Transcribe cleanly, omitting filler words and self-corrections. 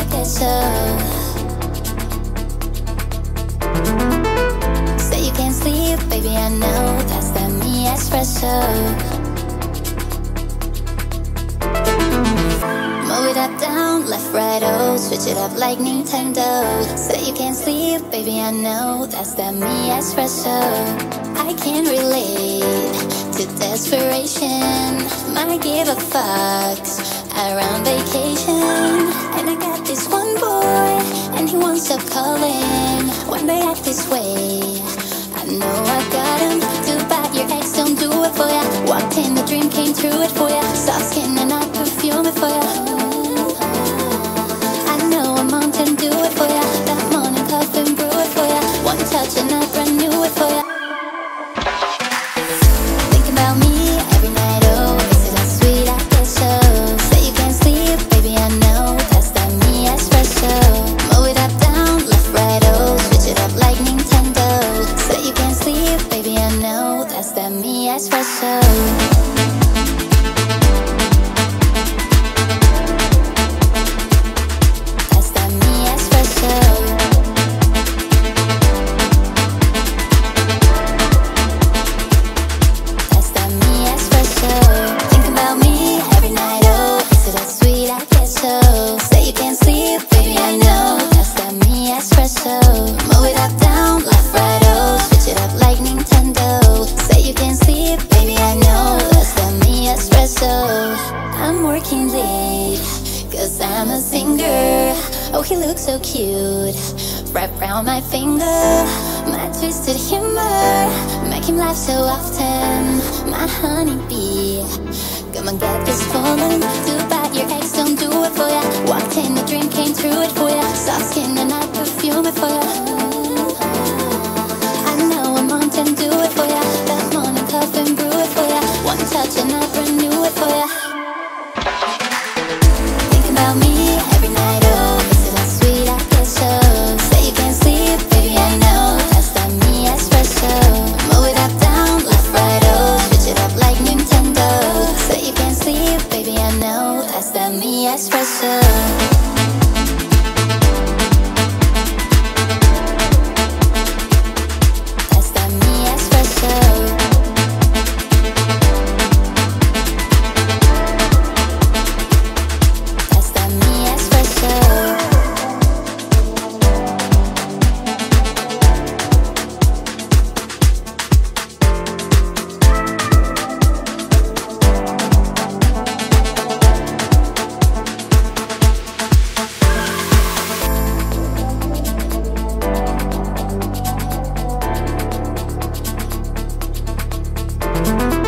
queso. Say you can't sleep, baby, I know that's that me espresso. Move it up, down, left, right, oh, switch it up like Nintendo. Say you can't sleep, baby, I know that's that me espresso. I can relate to desperation, might give a fucks around vacation. And I got this one boy, and he won't stop calling when they act this way. I know I got him, too bad your ex don't do it for ya. Walked in, the dream came true it for ya. Soft skin and I perfume it for ya. I know a mountain do it for ya. That morning coffee brew it for ya. One touch and I brand new it for ya. Think about me every night, oh, is it that sweet? I guess so. Say you can't sleep, baby, I know that's that me espresso. Move it up, down, left, right, oh, switch it up like Nintendo. Say you can't sleep, baby, I know that's that me espresso. I'm working late, cause I'm a singer. Oh, he looks so cute, wrap around my finger. My twisted humor, make him laugh so often. My honeybee, come and get this falling. Too bad your ex don't do it for ya. Walked in, the dream came true it for ya. Soft skin and I perfume it for ya. I know a mountain do it for ya. That morning coffee brew it for ya. One touch and I brand new it for ya. About me every night, oh, is it that sweet? I guess so. Say you can't sleep, baby, I know that's that me espresso. Move it up, down, left, right, oh, switch it up like Nintendo. Say you can't sleep, baby, I know that's that me espresso. Thank